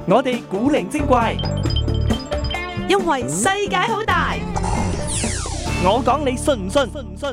我哋古靈精怪， 因為世界好大。 我講你信唔信？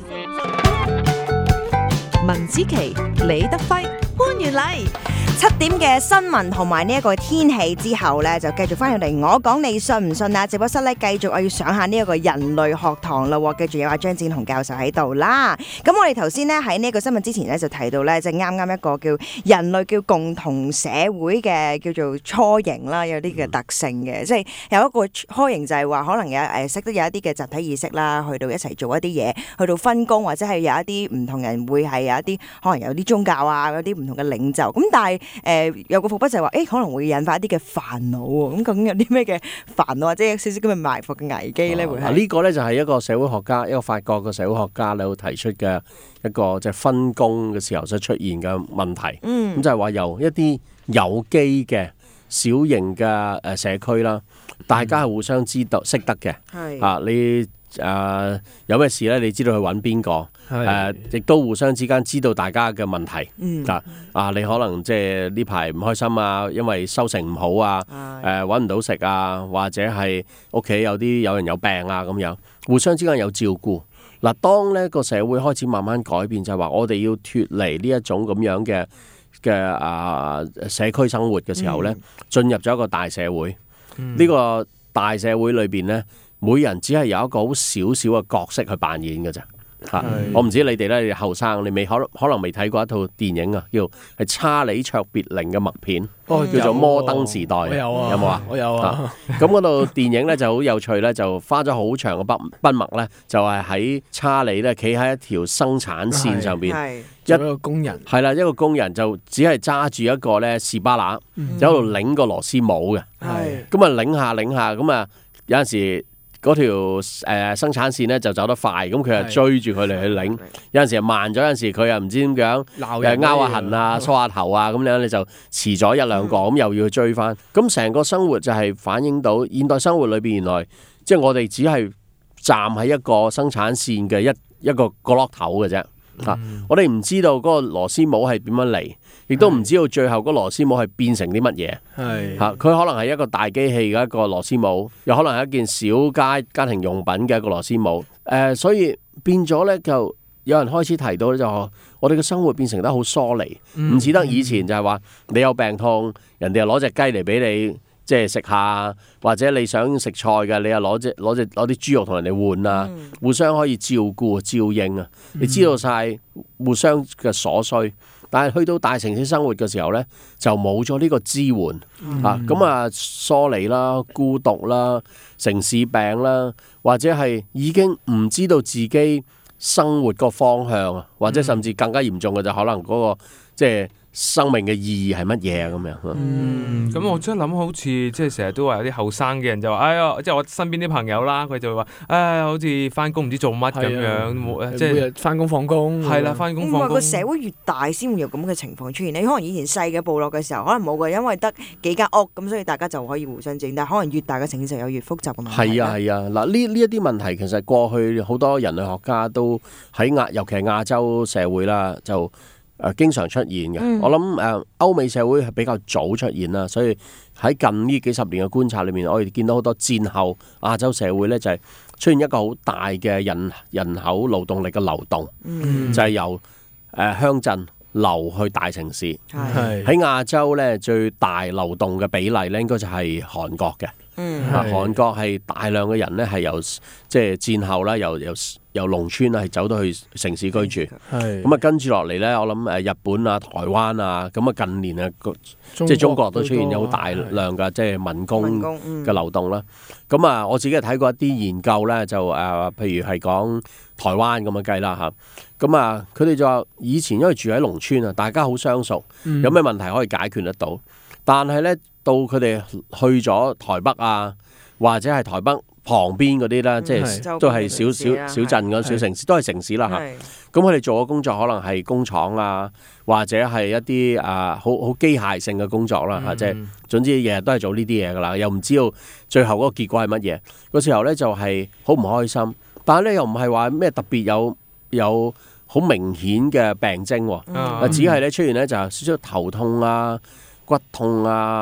文子琪、李德輝、潘元禮。 7點嘅新聞同埋呢一個天氣之後呢，就繼續翻入嚟。我講你信唔信啊？直播室呢，繼續我要上下呢一個人類學堂啦。繼續有阿張展鴻教授喺度啦。咁我哋頭先呢，喺呢個新聞之前呢，就提到呢，即係啱啱一個叫人類叫共同社會嘅叫做雛形啦，有啲嘅特性嘅，即係有一個雛形就係話可能有識得有一啲嘅集體意識啦，去到一齊做一啲嘢，去到分工或者係有一啲唔同人會係有一啲可能有啲宗教啊，有啲唔同嘅領袖。咁但係有個伏筆就係話，可能會引發一啲嘅煩惱喎。咁究竟有啲咩嘅煩惱或者有少少咁嘅埋伏嘅危機咧？會係呢個咧就係一個社會學家，一個法國嘅社會學家咧提出嘅一個即係分工嘅時候所出現嘅問題。咁就係話由一啲有機嘅小型嘅社區啦，大家係互相知道識得嘅。你有咩事咧？你知道去揾邊個？亦都互相之間知道大家嘅問題。你可能即係呢排唔開心啊，因為收成唔好啊，揾唔到食啊，或者係屋企有人有病啊咁樣，互相之間有照顧。當呢個社會開始慢慢改變，就係話我哋要脫離呢一種咁樣嘅社區生活嘅時候呢，進入咗一個大社會。呢個大社會裏邊呢，每人只係有一個好少少嘅角色去扮演嘅咋。我唔知你哋咧，你後生，你可能未睇過一套電影啊，叫係查理卓別靈嘅默片，叫做《摩登時代》。有冇啊？ 我有啊。 咁嗰套電影咧就好有趣咧，就花咗好長嘅筆墨咧，就係喺查理咧企喺一條生產線上邊， 一個工人係啦，一個工人就只係揸住一個咧士巴拿，就喺度擰個螺絲帽嘅。咁啊擰下咁啊有陣時。嗰條生產線咧就走得快，咁佢就追住佢嚟去擰。有陣時慢咗，有陣時佢又唔知點樣，拗下痕啊、梳下頭啊，咁樣你就遲咗一兩個，咁又要去追翻。咁成個生活就係反映到現代生活裏邊，原來即係我哋只係站喺一個生產線嘅一個角落頭嘅啫。我哋唔知道嗰個螺絲帽係點樣嚟，亦都唔知道最後嗰個螺絲帽係變成啲乜嘢。佢可能係一個大機器嘅一個螺絲帽，又可能係一件小家庭用品嘅一個螺絲帽。所以變咗呢，就有人開始提到咧，就我哋嘅生活變成得好疏離，唔似得以前就係話你有病痛，人哋又攞隻雞嚟俾你。即係食下，或者你想食菜嘅，你又攞啲豬肉同人哋換啊，互相可以照顧照應啊。你知道晒互相嘅所需，但係去到大城市生活嘅時候呢，就冇咗呢個支援咁疏離啦、孤獨啦、城市病啦，或者係已經唔知道自己生活個方向啊，或者甚至更加嚴重嘅就可能嗰個即係。生命嘅意義係乜嘢啊？咁樣咁我真係諗好似即係成日都話有啲後生嘅人就話，哎呀，即係我身邊啲朋友啦，佢就會話，好似翻工唔知做乜咁樣，即係每日翻工放工。係啦，翻工放工。 個社會越大先會有咁嘅情況出現。你可能以前細嘅部落嘅時候，可能冇嘅，因為得幾間屋咁，所以大家就可以互相整。但係可能越大嘅城市就有越複雜嘅問題。 係啊。嗱，呢一啲問題其實過去好多人類學家都喺尤其係亞洲社會啦，就經常出現嘅。我諗歐美社會係比較早出現啦，所以喺近呢幾十年嘅觀察裏面，我哋見到好多戰後亞洲社會呢，就係出現一個好大嘅人口勞動力嘅流動，就係由鄉鎮流去大城市。喺亞洲呢，最大流動嘅比例呢，應該就係韓國嘅。韓國係大量嘅人呢，係由即係戰後啦，由農村係走到去城市居住。咁跟住落嚟呢，我諗日本啊、台灣啊，咁近年啊，即係中國都出現有好大量嘅即係民工嘅流動啦。咁我自己係睇過一啲研究呢，就譬如係講台灣咁樣計啦嚇。咁佢哋就話以前因為住喺農村啊，大家好相熟，有咩問題可以解決得到。但係呢，到佢哋去咗台北啊，或者係台北旁邊嗰啲啦，即係都係小鎮嗰小城市，都係城市啦嚇。咁佢哋做嘅工作可能係工廠啊，或者係一啲好機械性嘅工作啦嚇，即係總之日日都係做呢啲嘢噶啦，又唔知道最後嗰個結果係乜嘢。嗰時候呢，就係好唔開心，但係呢，又唔係話咩特別有好明顯嘅病徵喎，只係咧出現咧就係少少頭痛啊、骨痛啊、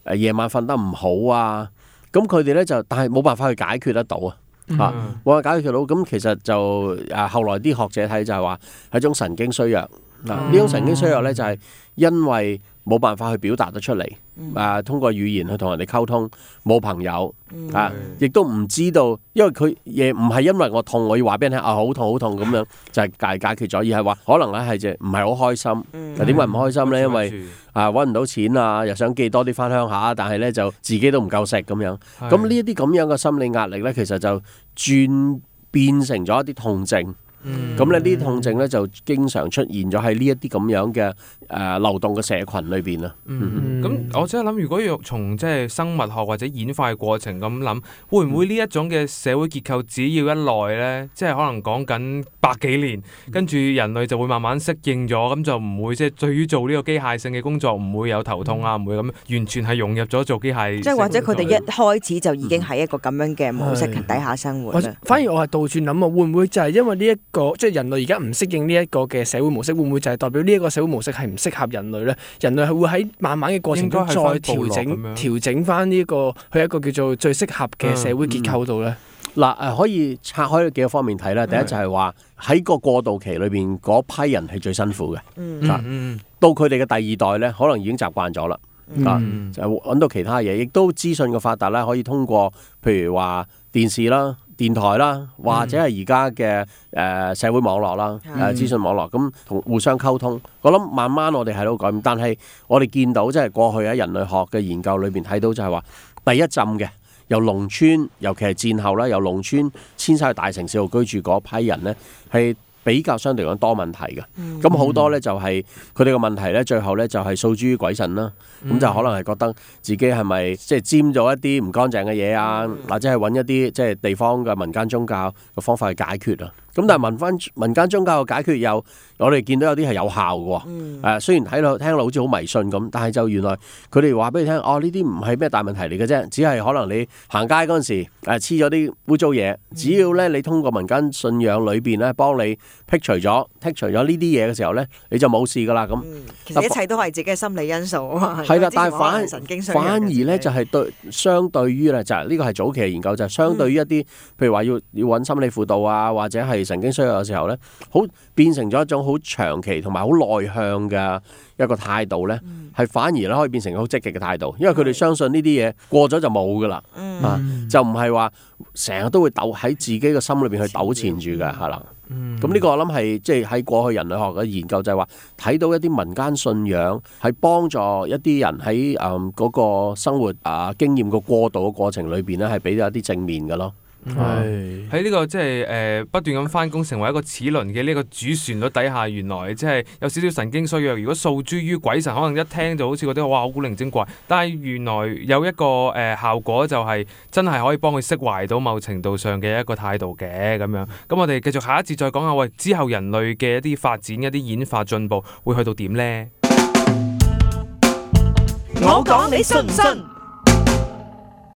夜晚瞓得唔好啊，咁佢哋咧就但係冇辦法去解決得到啊。冇辦法解決到，咁其實就後來啲學者睇就係話係一種神經衰弱。呢種神經衰弱咧就係因為冇辦法去表達得出嚟，通過語言去同人哋溝通，冇朋友，亦都唔知道，因為佢亦唔係因為我痛，我要話俾人聽好痛好痛咁樣就係解決咗，而係話可能咧係就唔係好開心。點解唔開心咧？因為揾唔到錢啊，又想寄多啲翻鄉下，但係咧就自己都唔夠食咁樣。咁呢一啲咁樣嘅心理壓力咧，其實就變成咗一啲痛症。咁咧呢啲痛症咧就經常出現咗喺呢一啲咁樣嘅流動嘅社群裏邊啦。 咁我真係諗，如果要從即係生物學或者演化嘅過程咁諗，會唔會呢一種嘅社會結構只要一耐咧，即係可能講緊100幾年，跟住人類就會慢慢適應咗，咁就唔會即係對於做呢個機械性嘅工作唔會有頭痛啊，唔會咁完全係融入咗做機械。 即係或者佢哋一開始就已經喺一個咁樣嘅模式底下生活。 反而我係倒轉諗啊，會唔會就係因為呢一個即係人類而家唔適應呢一個嘅社會模式，會唔會就係代表呢一個社會模式係唔適合人類咧？人類係會喺慢慢嘅過程中再調整翻呢個去一個叫做最適合嘅社會結構度咧。 嗱，可以拆開幾個方面睇啦。第一就係話喺個過渡期裏邊嗰批人係最辛苦嘅。到佢哋嘅第二代咧，可能已經習慣咗啦。就揾到其他嘢，亦都資訊嘅發達啦，可以通過譬如話電視啦、電台啦，或者係而家嘅社會網絡啦、資訊網絡咁同互相溝通。我諗慢慢我哋喺度改變，但係我哋見到即係過去喺人類學嘅研究裏邊睇到就係話第一浸嘅由農村，尤其係戰後啦，由農村遷晒去大城市度居住嗰批人呢，係比較相對嚟講多問題嘅。咁好多呢就係佢哋嘅問題呢，最後呢就係訴諸於鬼神啦。咁就可能係覺得自己係咪即係沾咗一啲唔乾淨嘅嘢啊，或者係揾一啲即係地方嘅民間宗教嘅方法去解決啊。咁但係民間宗教嘅解決我哋見到有啲係有效嘅。雖然聽落好似好迷信咁，但係就原來佢哋話俾你聽，呢啲唔係咩大問題嚟嘅啫，只係可能你行街嗰陣時黐咗啲污糟嘢，只要咧你通過民間信仰裏邊咧幫你剔除咗呢啲嘢嘅時候咧，你就冇事噶啦咁。 其實一切都係自己嘅心理因素啊嘛。 係啦，但係反而咧就係相對於咧就係呢個係早期嘅研究，就係相對於一啲譬如話要揾心理輔導啊，或者係神經衰弱嘅時候咧，好變成咗一種好長期同埋好內向嘅一個態度咧，係反而咧可以變成好積極嘅態度，因為佢哋相信呢啲嘢過咗就冇噶啦，就唔係話成日都會喺自己嘅心裏邊去糾纏住嘅，係啦。咁呢個我諗係即係喺過去人類學嘅研究就係話睇到一啲民間信仰係幫助一啲人喺嗰個生活經驗個過渡嘅過程裏邊咧，係俾咗一啲正面嘅咯。 喺呢個即係不斷咁翻工，成為一個齒輪嘅呢個主旋律底下，原來即係有少少神經衰弱。如果訴諸於鬼神，可能一聽就好似覺得哇好古靈精怪。但係原來有一個效果，就係真係可以幫佢釋懷到某程度上嘅一個態度嘅咁樣。咁我哋繼續下一節再講下，喂，之後人類嘅一啲發展、一啲演化進步會去到點呢？ 我講你信唔信？